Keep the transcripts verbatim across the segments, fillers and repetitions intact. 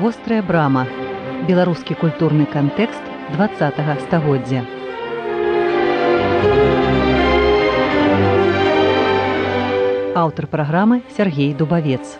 Вострая брама. Беларускі культурны кантэкст дваццатага стагоддзя. Аўтар праграмы Сергей Дубавец.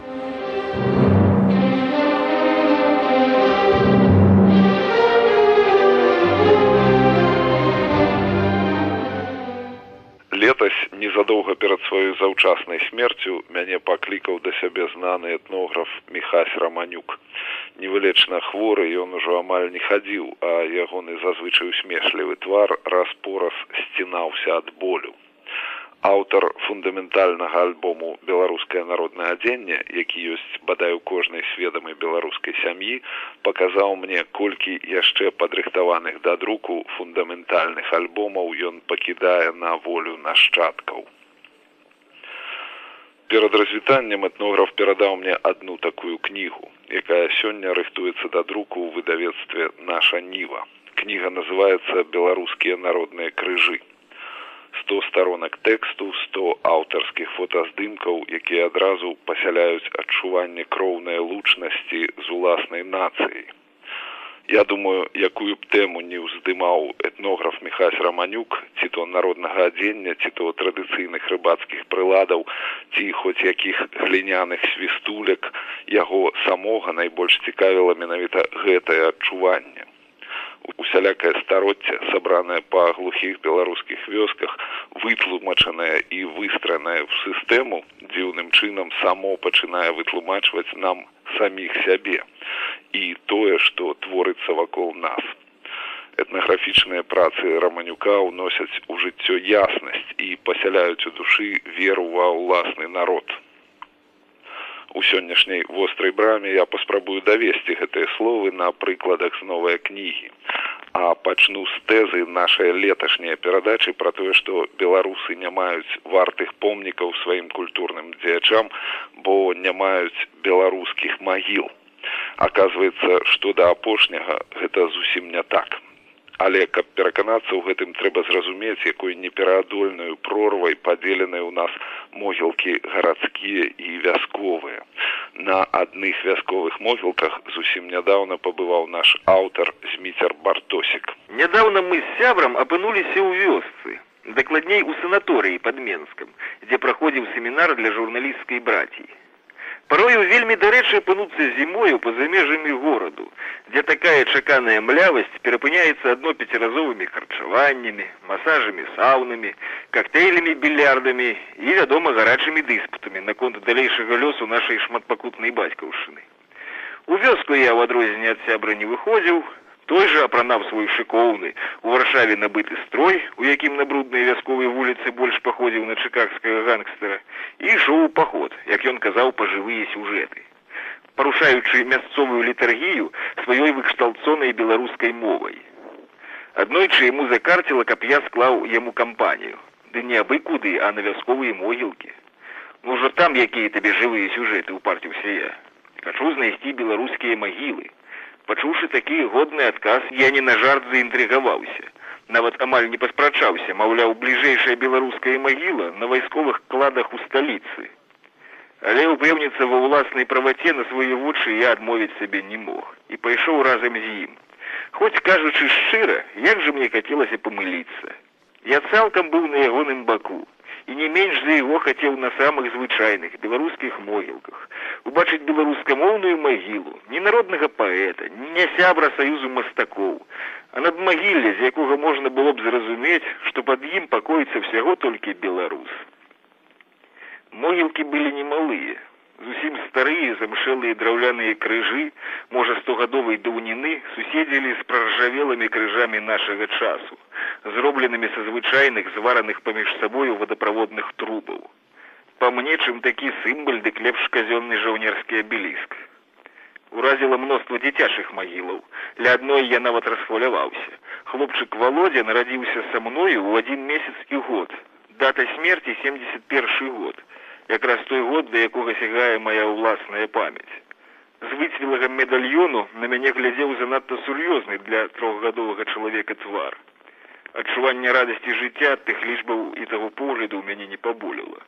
Летась, незадоўга перад сваёй заўчаснай смерцю, мяне паклікаў да сябе знаны этнограф Міхась Раманюк. Невылечна хворы, ён ужо амаль не хадзіў, а ягоны зазвычай усмешлівы твар раз-пораз сцінаўся ад болю. Аўтар фундаментальнага альбому «Беларускае народнае адзенне», які ёсць бадай у кожнай сведамай беларускай сям'і, паказаў мне, колькі яшчэ падрыхтаваных да друку фундаментальных альбомаў ён пакідае на волю нашчадкаў. Перад развітаннем этнограф перадаў мне адну такую кнігу, якая сёння рыхтуецца да друку ў выдавецтве «Наша Ніва». Кніга называецца «Беларускія народныя крыжы». сто старонак тэксту, сто аўтарскіх фотаздымкаў, якія адразу пасяляюць адчуванне кроўнай лучнасці з уласнай нацыяй. Я думаю, якую б тэму не ўздымаў этнограф Міхась Раманюк, ці то народнага адзення, ці то традыцыйных рыбацкіх прыладаў, ці хоць якіх гліняных свістулек, яго самога найбольш цікавіла менавіта гэтае адчуванне. Усялякае староцце, сабранае па глухіх беларускіх вёсках, вытлумачанае і выстранае ў сістэму, дзіўным чынам само пачынае вытлумачваць нам саміх сябе і тое, што творыцца вакол нас. Этнаграфічныя працы Раманюка ўносяць у жыццё яснасць і пасяляюць у душы веру ва ўласны народ. У сённяшняй вострай браме я паспрабую давесці гэтыя словы на прыкладах з новай кнігі, а пачну з тэзы нашай леташняй перадачы пра тое, што беларусы не маюць вартых помнікаў сваім культурным дзеячам, бо не маюць беларускіх магіл. Аказваецца, што да апошняга гэта зусім не так. Але, каб пераканацца ў гэтым, трэба зразумець, якой непераадольнаю прорвай падзеленыя ў нас могілкі гарадскія і вясковыя. На адных вясковых могілках зусім нядаўна пабываў наш аўтар Зміцер Бартосік. Нядаўна мы з сябрам апынуліся ў вёсцы, дакладней у санаторыі пад Менскам, дзе праходзіў семінар для журналісцкай браціі. Парою вельмі дарэчы апынуцца зімою па-за межамі гораду, дзе такая чаканая млявасць перапыняецца адно пяціразовымі харчаваннямі, масажамі саунамі, коктейлямі, більярдамі і, вядома, гарачымі дыспутамі наконт далейшага лёсу нашай шматпакутнай бацькаўшчыны. У вёску я ў адрозненне ад сябра не выходзіў, той жа, апранаў свой шыкоўны, у Варшаве набыты строй, у якім на бруднай вясковай вуліцы больш паходзіў на чыкагскага гангстера, і ішоў у паход, як ён казаў, па жывыя сюжэты, парушаючы мясцовую літаргію сваёй выкшталцонай беларускай мовай. Аднойчы яму закарціла, каб я склаў яму кампанію, ды не абы куды, а на вясковыя могілкі. Ну ўжо там якія табе жывыя сюжэты, упарціўся я. Хачу знайсці беларускія магілы. Пачуўшы такі годны адказ, я не на жарт заінтрыгаваўся. Нават амаль не паспрачаўся, маўляў, бліжэйшая беларуская магіла на вайсковых кладах у сталіцы. Але упэўніцца ва ўласнай праваце на свае вочы я адмовіць сабе не мог і пайшоў разам з ім. Хоць, кажучы шчыра, як жа мне хацелася памыліцца. Я цалкам быў на ягоным баку і не менш за яго хацеў на самых звычайных беларускіх могілках убачыць беларускамоўную магілу, не народнага паэта, не сябра саюзу мастакоў, а надмагілле, з якога можна было б зразумець, што пад ім пакоіцца ўсяго толькі беларус. Могілкі былі немалыя, зусім старыя замшэлыя драўляныя крыжы, можа стогадовай даўніны, суседзілі з праржавелымі крыжамі нашага часу, зробленымі са звычайных звараных паміж сабою водаправодных трубаў. Па мне, чым такі сімбаль, дык лепш казённы жаўнерскі абеліск. Уразіла мноства дзіцячых магілаў. Ля адной я нават расхваляваўся. Хлопчык Володя нарадзіўся са мною ў адзін месяц і год. Дата смерці семдзесят першы год. Якраз той год, да якога сягае мая ўласная памяць. З выцвілага медальёну на мяне глядзеў занадта сур'ёзны для трохгадовага чалавека твар. Адчуванне радасці жыцця ад тых лічбаў і таго погляду ў мяне не паболела.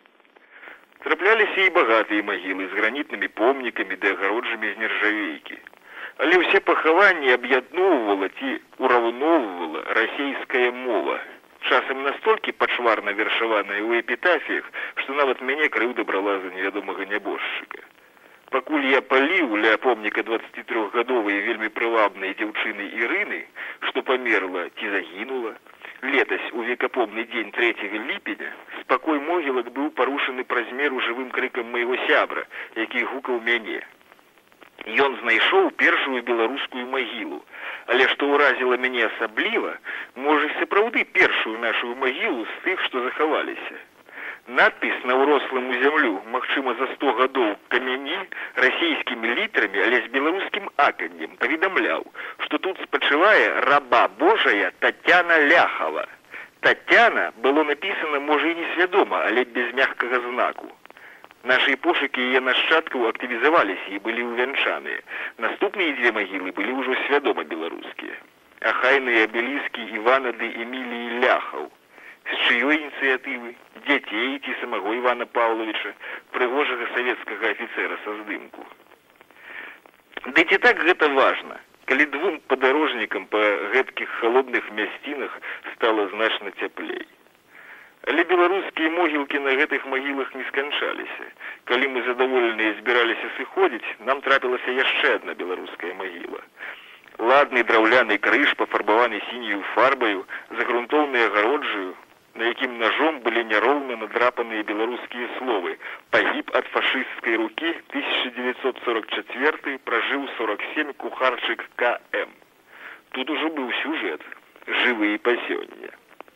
Трапляліся і багатыя магілы з гранітнымі помнікамі ды агароджамі з нержавейкі. Але ўсе пахаванні аб'ядноўвала ці ураўноўвала расейская мова. Часам настолькі пачварна вершаваная ў эпітафіях, што нават мяне крыўда брала за невядомага нябожчыка. Пакуль я паліў ля помніка дваццацітрохгадовай вельмі прывабнай дзяўчыны Ірыны, што памерла ці загінула, летась у векапомны дзень трэцяга ліпеня, спакой могілак быў парушаны праз меру жывым крыкам майго сябра, які гукаў мяне. Ён знайшоў першую беларускую магілу, але што ўразіла мяне асабліва, можа, сапраўды першую нашу магілу з тых, што захаваліся. Надпіс на ўрослым у зямлю, магчыма, за сто гадоў камяні, расійскімі літарамі, але з беларускім аканнем, паведамляў, што тут спачывае раба Божая Тацяна Ляхава. Тацяна было напісана, можа, і несвядома, але без мягкага знаку. Нашы пошукі яе нашчадкаў актывізаваліся і былі ўвянчаныя. Наступныя дзве магілы былі ўжо свядома беларускія. Ахайныя абеліскі Івана ды Эміліі Ляхаў. З чыёй ініцыятывы, дзяцей ці самого Івана Паўловіча, прыгожага савецкага афіцэра са здымку. Ды ці так гэта важна, калі двум падарожнікам па гэткіх халодных мясцінах стала значна цяплей. Але беларускія могілкі на гэтых магілах не сканчаліся. Калі мы задаволеныя збіраліся сыходзіць, нам трапілася яшчэ адна беларуская магіла. Ладны драўляны крыж, пафарбаваны сіняю фарбаю, загрунтоўны агароджаю, на якім ножом былі няроўна надрапаныя беларускія словы «Пагіб ад фашысцкай рукі, тысяча девятьсот сорок четвёртый, пражыў сорок семь, кухарчык К М». Тут ужо быў сюжэт, жывы і па сёння.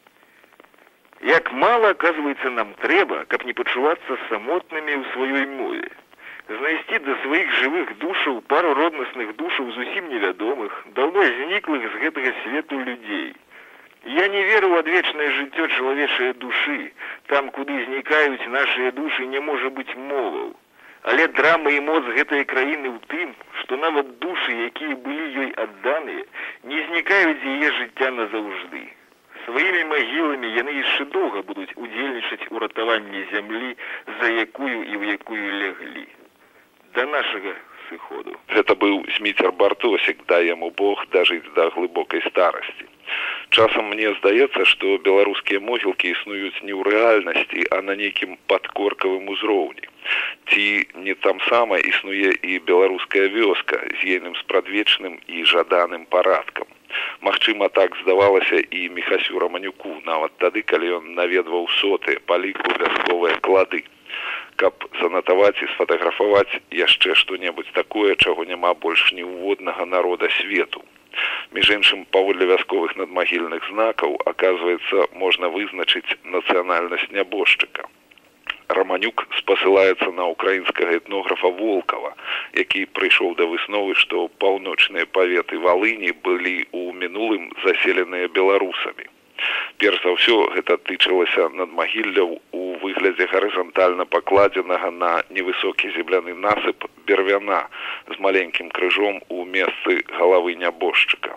Як мала, оказывается, нам трэба, каб не пачувацца самотнымі ў сваёй мове. Знайсці да сваіх жывых душаў пару роднасных душаў зусім невядомых, даўно зніклых з гэтага свету людзей. Я не веру ў адвечнае жыццё чалавечае душы. Там, куды знікаюць нашыя душы, не можа быць моваў. Але драма і моц гэтай краіны ў тым, што нават душы, якія былі ёй адданыя, не знікаюць з яе жыцця назаўжды. Сваімі магіламі яны яшчэ доўга будуць удзельнічаць у ратаванні зямлі, за якую і ў якую леглі. Да нашага сыходу. Гэта быў Зміцер Бартосік, дай яму Бог дажыць да глыбокай старасці. Часам мне здаецца, што беларускія могілкі існуюць не ў рэальнасці, а на нейкім падкоркавым узроўні. Ці не там сама існуе і беларуская вёска з ейным спрадвечным і жаданым парадкам. Магчыма, так здавалася і Міхасю Раманюку, нават тады, калі ён наведваў соты па ліку вясковыя клады. Каб занатаваць і сфатаграфаваць яшчэ што-небудзь такое, чаго няма больш ніўводнага народа свету. Між іншым, паводле вясковых надмагільных знакаў, аказваецца, можна вызначыць нацыянальнасць нябожчыка. Раманюк спасылаецца на украінскага этнографа Волкава, які прыйшоў да высновы, што паўночныя паветы Валыні былі ў мінулым заселеныя беларусамі. Перш за ўсё, гэта тычылася надмагілляў у выглядзе гарызантальна пакладзенага на невысокі земляны насып бервяна з маленькім крыжом у месцы галавы нябожчыка.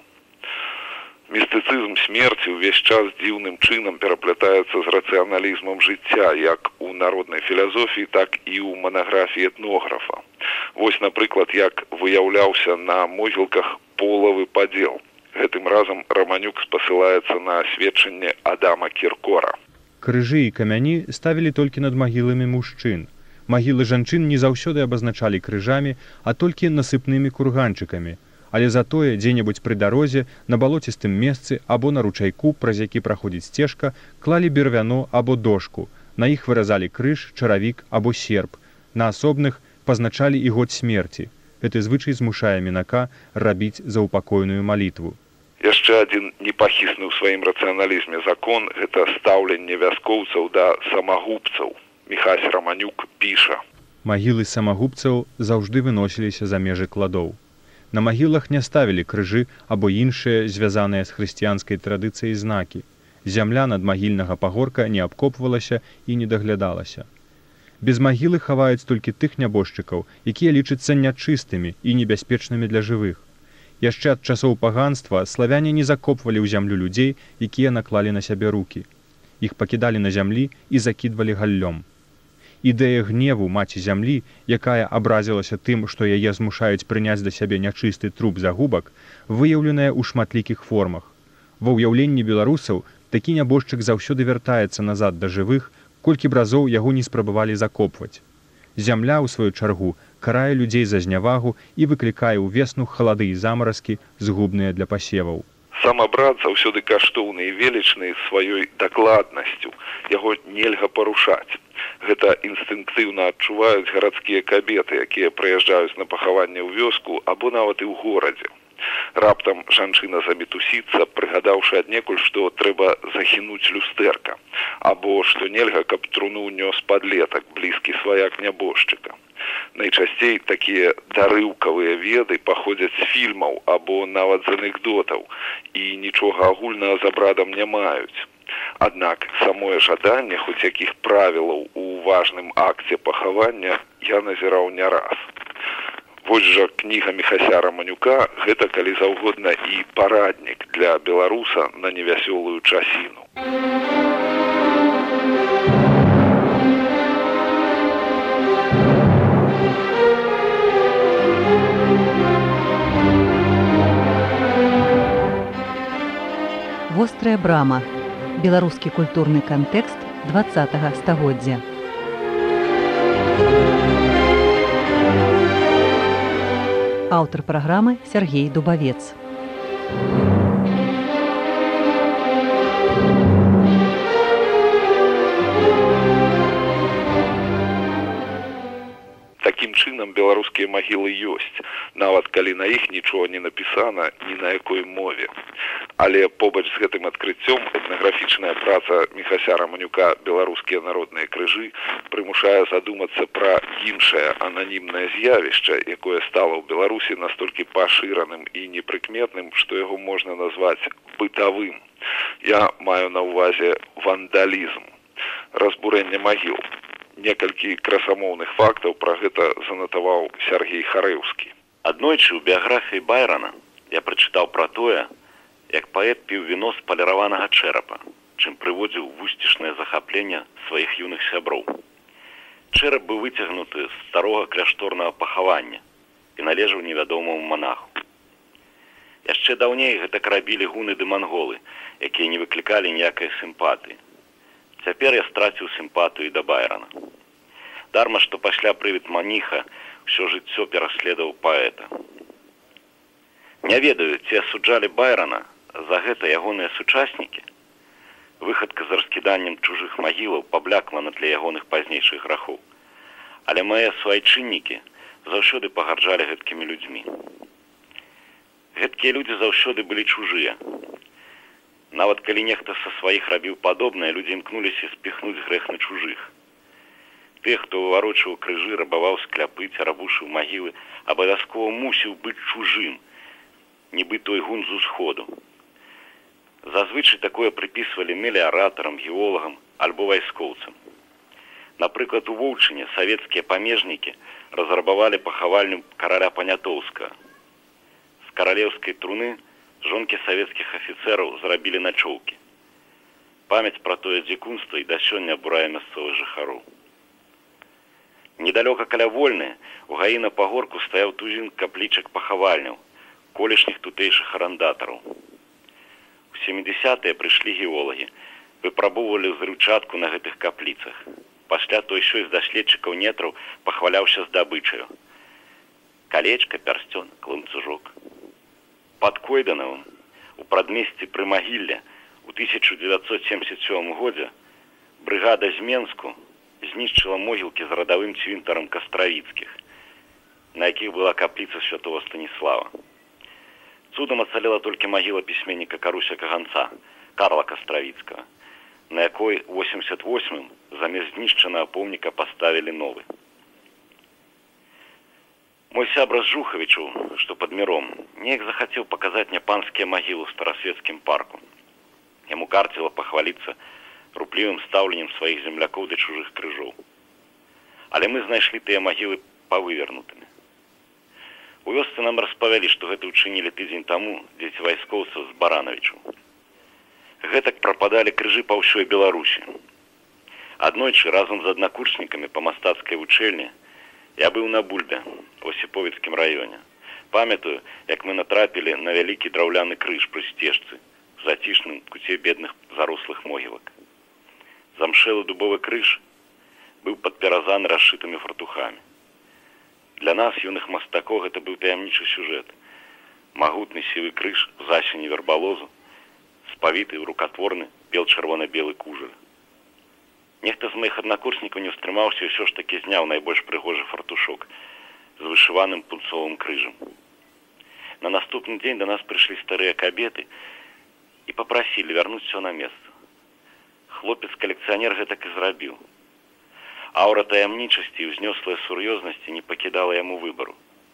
Містыцызм смерці ўвесь час дзіўным чынам пераплятаецца з рацыяналізмам жыцця, як у народнай філазофіі, так і ў манаграфіі этнографа. Вось, напрыклад, як выяўляўся на могілках полавы падзел. Гэтым разам Раманюк спасылаецца на сведчанне Адама Кіркора. Крыжы і камяні ставілі толькі над магіламі мужчын. Магілы жанчын не заўсёды абазначалі крыжамі, а толькі насыпнымі курганчыкамі. Але затое дзе-небудзь пры дарозе, на балоцістым месцы або на ручайку, праз які праходзіць сцежка, клалі бервяно або дошку. На іх выразалі крыж, чаравік або серп. На асобных пазначалі і год смерці. Гэты звычай змушае мінака рабіць заўпакойную малітву. Яшчэ адзін непахісны ў сваім рацыяналізме закон – гэта стаўленне вяскоўцаў да самагубцаў. Міхась Раманюк піша. Магілы самагубцаў заўжды выносіліся за межы кладоў. На магілах не ставілі крыжы або іншыя, звязаныя з хрысціянскай традыцыяй знакі. Зямля надмагільнага пагорка не абкопвалася і не даглядалася. Без магілы хаваюць толькі тых нябожчыкаў, якія лічацца нячыстымі і небяспечнымі для жывых. Яшчэ ад часоў паганства славяне не закопвалі ў зямлю людзей, якія наклалі на сябе рукі. Іх пакідалі на зямлі і закідвалі галлём. Ідэя гневу маці зямлі, якая абразілася тым, што яе змушаюць прыняць да сябе нячысты труп загубак, выяўленая ў шматлікіх формах. Ва ўяўленні беларусаў такі нябожчык заўсёды вяртаецца назад да жывых, колькі б разоў яго не спрабавалі закопваць. Зямля, у сваю чаргу, карае людзей за знявагу і выклікае ўвесну халады і замаразкі, згубныя для пасеваў. Сам абрад заўсёды каштоўны і велічны сваёй дакладнасцю. Яго нельга парушаць. Гэта інстынктыўна адчуваюць гарадскія кабеты, якія прыязджаюць на пахаванне ў вёску або нават і ў горадзе. Раптам жанчына замітусіцца, прыгадаўшы аднекуль, што трэба захінуць люстэрка, або што нельга, каб труну нёс падлетак, блізкі сваяк нябожчыка. Найчасцей такія дарыўкавыя веды паходзяць з фільмаў або нават з анекдотаў і нічога агульнага з абрадам не маюць. Аднак самое жаданне хоць якіх правілаў у важным акце пахавання я назіраў не раз. Вось жа кніга Міхася Раманюка – гэта, калі заўгодна, і параднік для беларуса на невясёлую часіну. Вострая брама. Беларускі культурны кантэкст дваццатага стагоддзя. Аўтар праграмы Сергей Дубавец. Такім чынам беларускія магілы ёсць, нават калі на іх нічога не напісана ні на якой мове. Але побач з гэтым адкрыццём этнаграфічная праца Міхася Раманюка «Беларускія народныя крыжы» прымушае задумацца пра іншае ананімнае з'явішча, якое стала ў Беларусі настолькі пашыраным і непрыкметным, што яго можна назваць бытавым. Я маю на ўвазе вандалізм, разбурэнне магіл. Некалькі красамоўных фактаў пра гэта занатаваў Сергей Харэўскі. Аднойчы ў біяграфіі Байрана я прачытаў пра тое, як паэт піў віно з паліраванага чэрапа, чым прыводзіў вусцішнае захапленне сваіх юных сяброў. Чэрап быў выцягнуты з старога кляшторнага пахавання і належаў невядомаму манаху. Яшчэ даўней гэтак рабілі гуны ды манголы, якія не выклікалі ніякай сімпатыі. Цяпер я страціў сімпатыю да Байрана. Дарма, што пасля прывід маніха ўсё жыццё пераследаваў паэта. Не ведаю, ці асуджалі Байрана за гэта ягоныя сучаснікі. Выхадка з раскіданнем чужых магілаў паблякла на тле ягоных пазнейшых грахоў. Але мае суайчыннікі заўсёды пагарджалі гэткімі людзьмі. Гэткія людзі заўсёды былі чужыя. Нават калі нехта са сваіх рабіў падобнае, людзі імкнуліся спіхнуць грэх на чужых. Тых, хто выварочваў крыжы, рабаваў скляпы, цярабушыў магілы, абавязкова мусіў быць чужым, нібы той гун з усходу. Зазвычай такое прыпісвалі меліаратарам, геолагам альбо вайскоўцам. Напрыклад, у Воўчыне савецкія памежнікі разрабавалі пахавальню караля Панятоўскага. З каралеўскай труны жонкі савецкіх афіцэраў зрабілі начоўкі. Памяць пра тое дзікунства і да сёння абурае мясцовых жыхароў. Недалёка каля Вольны у гаі на пагорку стаяў тузін каплічак пахавальняў, колішніх тутейшых арандатараў. У сямідзясятыя прыйшлі геолагі, выпрабоўвалі зрыўчатку на гэтых капліцах. Пасля той сёй з даследчыкаў нетраў пахваляўся здабычаю. Калечка, пярсцён, ланцужок. Пад Койданавым у прадмесці Прымагілля у тысяча дзевяцьсот семьдесят сёмым годзе брыгада з Менску знішчыла могілкі з радавым цвінтарам Кастравіцкіх, на якіх была капліца святого Станіслава. Цудам ацалела толькі магіла пісьменніка Каруся Каганца, Карла Кастравіцкага, на якой у восемьдесят восьмым замест знішчанага помніка паставілі новы. Мой сябра з Жухавічаў, што пад Міром, неяк захацеў паказаць мне панскія магілы ў старасвецкім парку. Яму карціла пахваліцца руплівым стаўленнем сваіх землякоў да чужых крыжоў. Але мы знайшлі тыя магілы павывернутымі. У вёсцы нам распавялі, што гэта ўчынілі тыдзень таму дзеці вайскоўцаў з Баранавічаў. Гэтак прападалі крыжы па ўсёй Беларусі. Аднойчы разам з аднакурснікамі па мастацкай вучэльні я быў на Бульбе, у Осіповіцкім раёне. Памятаю, як мы натрапілі на вялікі драўляны крыж пры сцежцы в зацішным куце бедных зарослых могілак. Замшэлы дубовы крыж быў падпяразаны расшытымі фартухамі. Для нас, юных мастакоў, гэта быў таямнічы сюжэт. Магутны сівы крыж з асені вербалозу, спавіты рукатворны бел-чырвона-белы кужель. Нехта з моих аднакурснікаў не ўстрымаўся і ўсё ж такі зняў найбольш прыгожы фартушок з вышываным пунцовым крыжам. На наступны дзень да нас прыйшлі старыя кабеты і папрасілі вярнуць усё на месца. Хлопец-калекцыянер гэтак і зрабіў. Аўра таямнічасці і ўзнёслая сур'ёзнасці не пакідала яму выбару.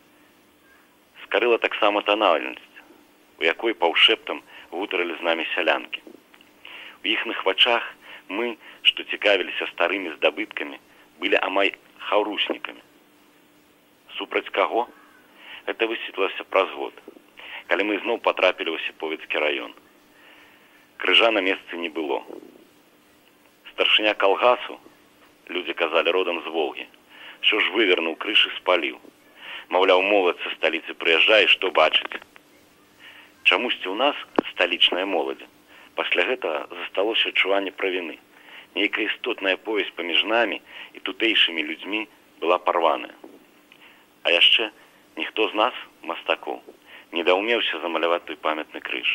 Скарыла таксама танальнасць, у якой паўшэптам гутарылі з намі сялянкі. У іхных вачах мы, што цікавіліся старымі здабыткамі, былі амаль хаўруснікамі. Супраць каго? Гэта высветлілася праз год, калі мы зноў патрапілі ў Осіповіцкі раён. Крыжа на месцы не было. Старшыня калгасу, людзі казалі родам з Волгі, що ж вывернуў крыж і спаліў. Маўляў, моладзь са сталіцы прыязджае, што бачыць. Чамусьці ў нас, сталічная моладзь, пасля гэтага засталося адчуванне правіны. Нейкая істотная повязь паміж намі і тутэйшымі людзьмі была парваная. А яшчэ ніхто з нас, мастакоў, не даўмеўся замаляваць той памятны крыж.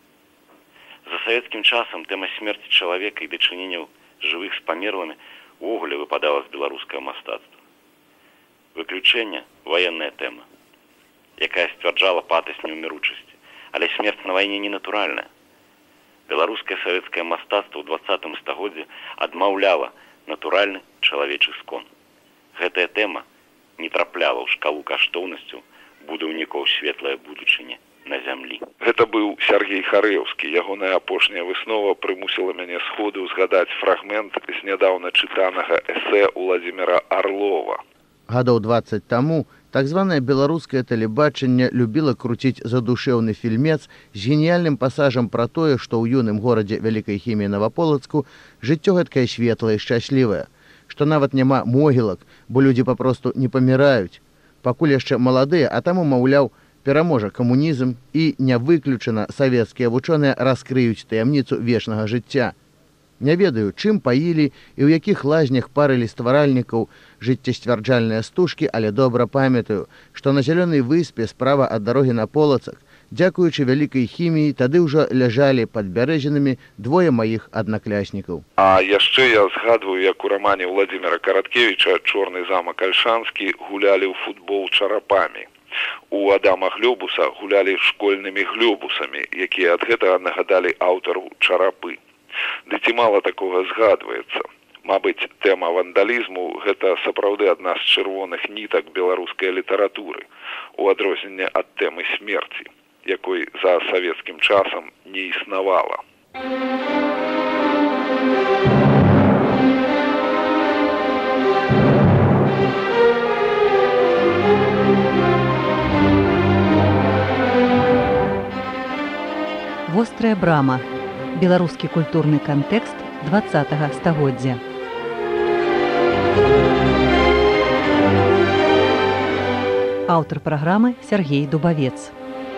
За савецкім часам тэма смерці чалавека і дачыненняў жывых з памерлымі увогуле выпадала з беларускага мастацтва. Выключэнне – ваенная тэма, якая сцвярджала патасць неўміручасці, але смерць на вайне не натуральная. Беларускае савецкае мастацтва ў дваццатым стагоддзі адмаўляла натуральны чалавечы скон. Гэтая тэма не трапляла ў шкалу каштоўнасцяў будаўнікоў светлае будучыні на зямлі. Гэта быў Сергей Харэўскі. Ягоная апошняя выснова прымусіла мяне сходу згадаць фрагмент з нядаўна чытанага эсэ Уладзіміра Арлова. Гадоў дваццаць таму так званае беларускае тэлебачанне любіла круціць задушэўны фільмец з геніяльным пасажам пра тое, што ў юным горадзе вялікай хіміі Наваполацку жыццё гэткае светлае і шчаслівае, што нават няма могілак, бо людзі папросту не паміраюць. Пакуль яшчэ маладыя, а таму, маўляў, пераможа камунізм і не выключана савецкія вучоныя раскрыюць таямніцу вечнага жыцця. Не ведаю, чым паілі і ў якіх лазнях парылі стваральнікаў жыццесцвярджальныя стужкі, але добра памятаю, што на зялёнай выспе справа ад дарогі на Полацак, дзякуючы вялікай хіміі, тады ўжо ляжалі пад бярэзінамі двое маіх аднакляснікаў. А яшчэ я згадваю, як у рамане Владзіміра Караткевіча «Чорны замак Альшанскі» гулялі ў футбол чарапамі. У Адама Глёбуса гулялі школьнымі глёбусамі, якія ад гэтага нагадалі аўтару чарапы. Ды ці мала такога згадваецца. Мабыць, тэма вандалізму – гэта сапраўды адна з чырвоных нітак беларускай літаратуры, у адрозненне ад тэмы смерці, якой за савецкім часам не існавала. Вострая брама. Беларускі культурны кантэкст дваццатага стагоддзя. Аўтар праграмы Сергей Дубавец.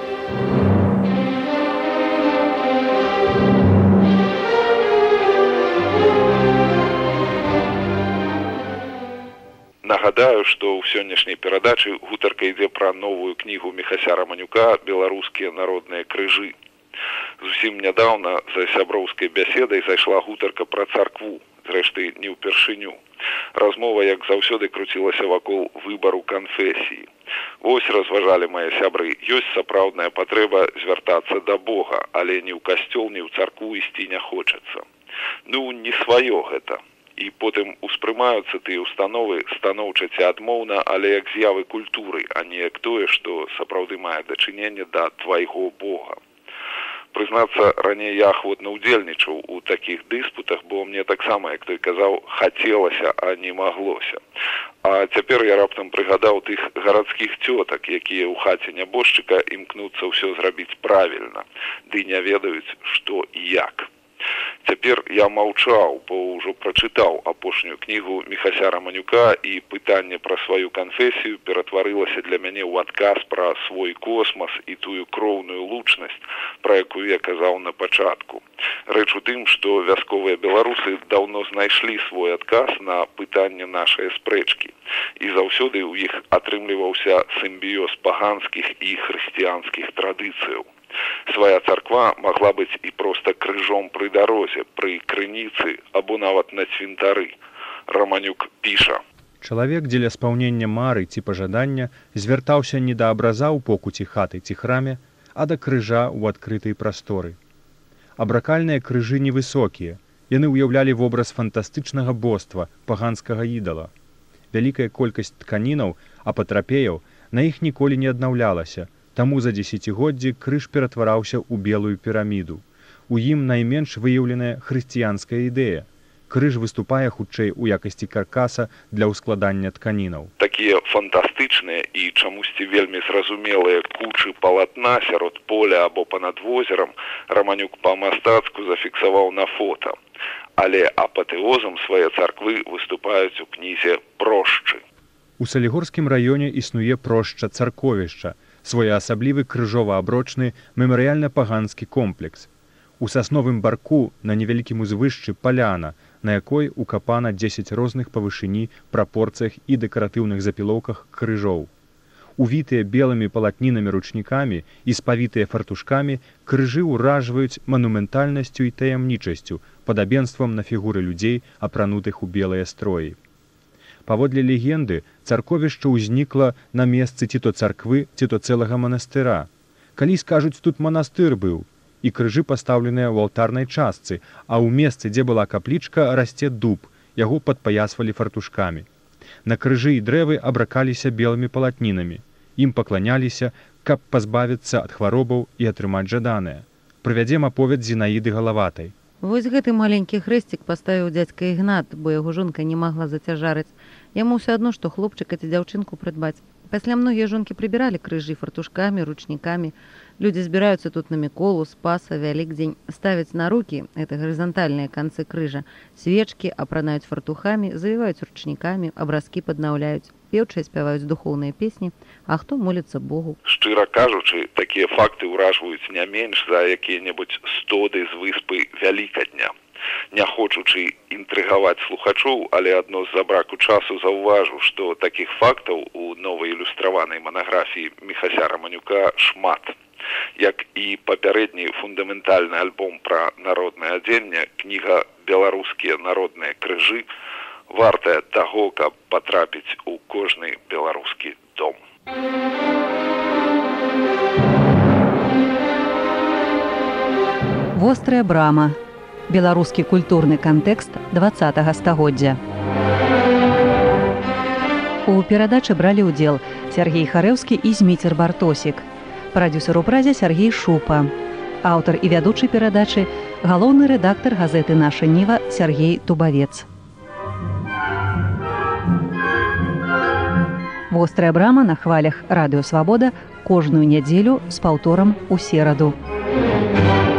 Нагадаю, што ў сённяшняй перадачы гутарка ідзе пра новую кнігу Міхася Раманюка «Беларускія народныя крыжы». Зусім нядаўна за сяброўскай бяседай зайшла гутарка пра царкву, зрэшты, не ўпершыню. Размова, як заўсёды, круцілася вакол выбару канфесіі. Вось, разважалі мае сябры, ёсць сапраўдная патрэба звяртацца да Бога, але ні ў касцёл, ні ў царкву ісці не хочацца. Ну, не сваё гэта. І потым успрымаюцца тыя установы станоўча ці адмоўна, але як з'явы культуры, а не як тое, што сапраўды мае дачыненне да твайго Бога. Прызнацца, раней я ахвотна ўдзельнічаў у такіх дыспутах, бо мне таксама, як той казаў, хацелася, а не маглося. А цяпер я раптам прыгадаў тых гарадскіх цётак, якія ў хаце нябожчыка імкнуцца ўсё зрабіць правільна, ды не ведаюць, што і як. Цяпер я маўчаў, бо ўжо прачытаў апошнюю кнігу Міхася Раманюка, і пытанне пра сваю канфесію ператварылася для мяне ў адказ пра свой космас і тую кроўную лучнасць, пра якую я казаў на пачатку. Рэч у тым, што вясковыя беларусы даўно знайшлі свой адказ на пытанне нашай спрэчкі, і заўсёды ў іх атрымліваўся сімбіёз паганскіх і хрысціянскіх традыцыяў. Свая царква магла быць і проста крыжом пры дарозе, пры крыніцы або нават на цвінтары. Раманюк піша: Чалавек дзеля спаўнення мары ці пажадання звяртаўся не да абраза ў покуці хаты ці храме, а да крыжа ў адкрытай прасторы. Абракальныя крыжы невысокія, яны ўяўлялі вобраз фантастычнага боства, паганскага ідала. Вялікая колькасць тканінаў, апатрапеяў на іх ніколі не аднаўлялася, таму за дзесяцігоддзі крыж ператвараўся ў белую піраміду. У ім найменш выяўленая хрысціянская ідэя. Крыж выступае хутчэй у якасці каркаса для ўскладання тканінаў. Такія фантастычныя і чамусьці вельмі зразумелыя кучы палатна сярод поля або панад возерам Раманюк па-мастацку зафіксаваў на фота. Але апатэозам свае царквы выступаюць у кнізе «Прошчы». У Салігорскім раёне існуе прошча царковішча, своеасаблівы крыжова-аброчны мемарыяльна-паганскі комплекс. У сасновым барку на невялікім узвышчы паляна, на якой укапана дзесяць розных па вышыні, прапорцыях і дэкаратыўных запілоўках крыжоў. Увітыя белымі палатнінамі ручнікамі і спавітыя фартушкамі, крыжы ўражваюць манументальнасцю і таямнічасцю, падабенствам на фігуры людзей, апранутых у белыя строі. Паводле легенды, царковішча ўзнікла на месцы ці то царквы, ці то цэлага манастыра. Калі скажуць, тут манастыр быў, і крыжы пастаўленыя ў алтарнай частцы, а ў месцы, дзе была каплічка, расце дуб, яго падпаясвалі фартушкамі. На крыжы і дрэвы абракаліся белымі палатнінамі. Ім пакланяліся, каб пазбавіцца ад хваробаў і атрымаць жаданае. Прывядзем аповед Зінаіды Галаватай. Вось гэты маленькі хрэсцік паставіў дзядзька Ігнат, бо яго жонка не магла зацяжарыць. Яму ўсё адно, што хлопчыка ці дзяўчынку прыдбаць. Пасля многія жонкі прыбіралі крыжы фартушкамі, ручнікамі. Людзі збіраюцца тут на Міколу, Спаса, Вялікдзень, ставяць на рукі, это гарызантальныя канцы крыжа, свечкі, апранаюць фартухамі, завіваюць ручнікамі, абразкі паднаўляюць, пеўчыя спяваюць духоўныя песні, а хто моліцца Богу. Шчыра кажучы, такія факты ўражваюць не менш за якія-небудзь стоды з выспы Вялікадня. Не хочучы інтрыгаваць слухачоў, але адно з-за браку часу заўважу, што такіх фактаў у новай ілюстраванай манаграфіі Міхася Раманюка шмат. Як і папярэдні фундаментальны альбом пра народнае адзенне, кніга «Беларускія народныя крыжы» вартая таго, каб патрапіць у кожны беларускі дом. Вострая брама. Беларускі культурны кантэкст дваццатага стагоддзя. У перадачы бралі ўдзел Сяргей Харэўскі і Зміцер Бартосік. Прадзюсер у празе Сяргей Шупа. Аўтар і вядучы перадачы галоўны рэдактар газеты «Наша Ніва» Сяргей Тубавец. Вострая брама на хвалях Радыё Свабода кожную нядзелю з паўторам у сераду.